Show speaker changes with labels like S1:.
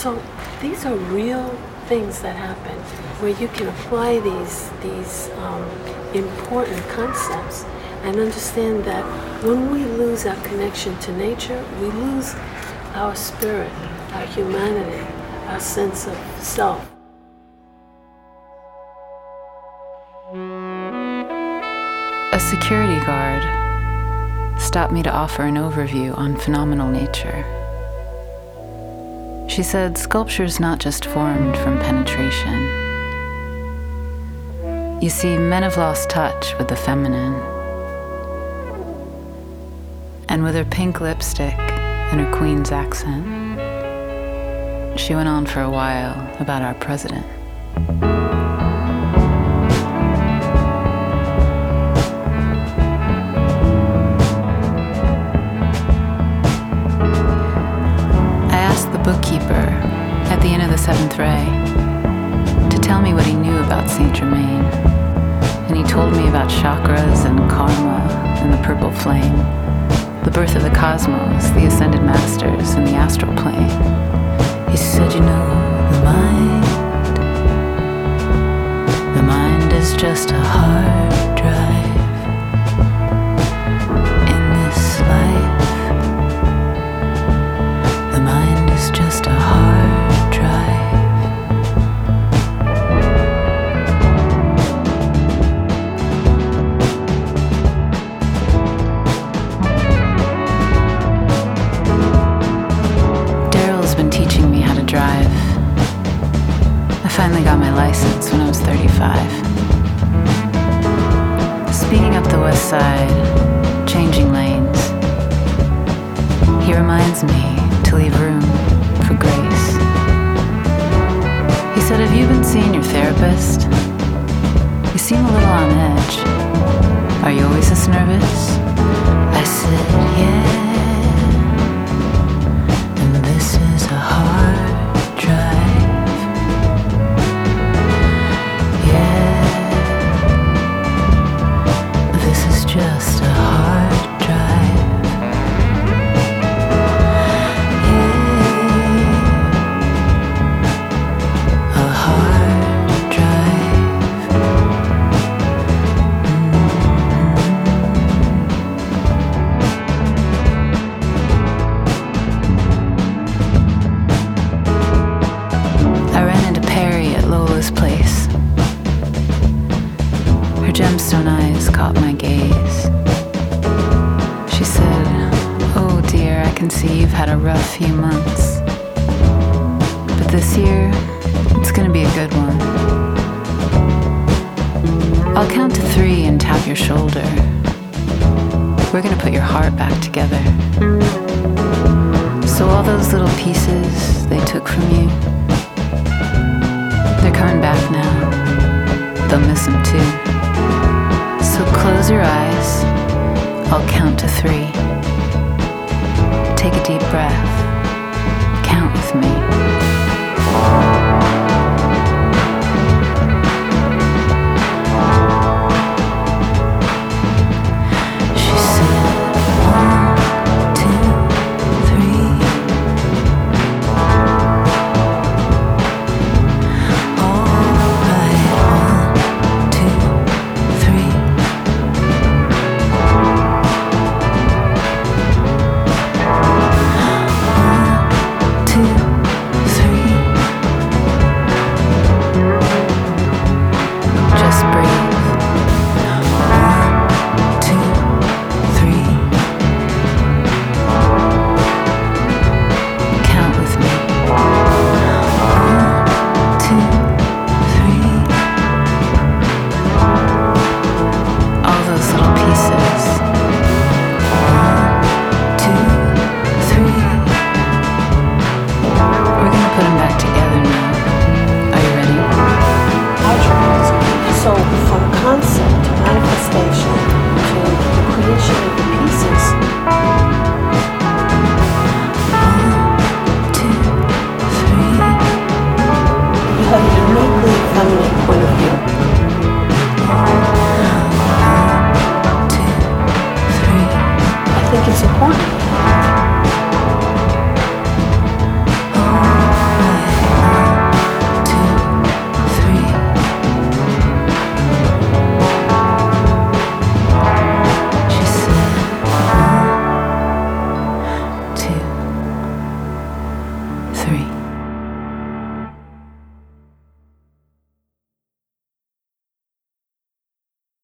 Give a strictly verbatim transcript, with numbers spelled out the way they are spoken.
S1: So these are real things that happen where you can apply these, these um, important concepts and understand that when we lose our connection to nature, we lose our spirit, our humanity, our sense of self.
S2: A security guard stopped me to offer an overview on phenomenal nature. She said sculpture's not just formed from penetration. You see, men have lost touch with the feminine. And with her pink lipstick and her queen's accent, she went on for a while about our president. Bookkeeper at the end of the seventh ray to tell me what he knew about Saint Germain, and he told me about chakras and karma and the purple flame, the birth of the cosmos, the ascended masters, and the astral plane. He said, you know, the mind, the mind is just a hard drive in this life. It's just a hard drive. Daryl's been teaching me how to drive. I finally got my license when I was thirty-five. Speeding up the west side, changing lanes. He reminds me to leave room for grace. He said, have you been seeing your therapist? You seem a little on edge. Are you always this nervous? I said, yeah. And this is a hard drive. Yeah. This is just a hard drive. Place. Her gemstone eyes caught my gaze. She said, oh dear, I can see you've had a rough few months. But this year, it's gonna be a good one. I'll count to three and tap your shoulder. We're gonna put your heart back together. So all those little pieces they took from you, they're coming back now. They'll miss them too. So close your eyes. I'll count to three. Take a deep breath. Count with me. She said, one, two, three. think it's important. three.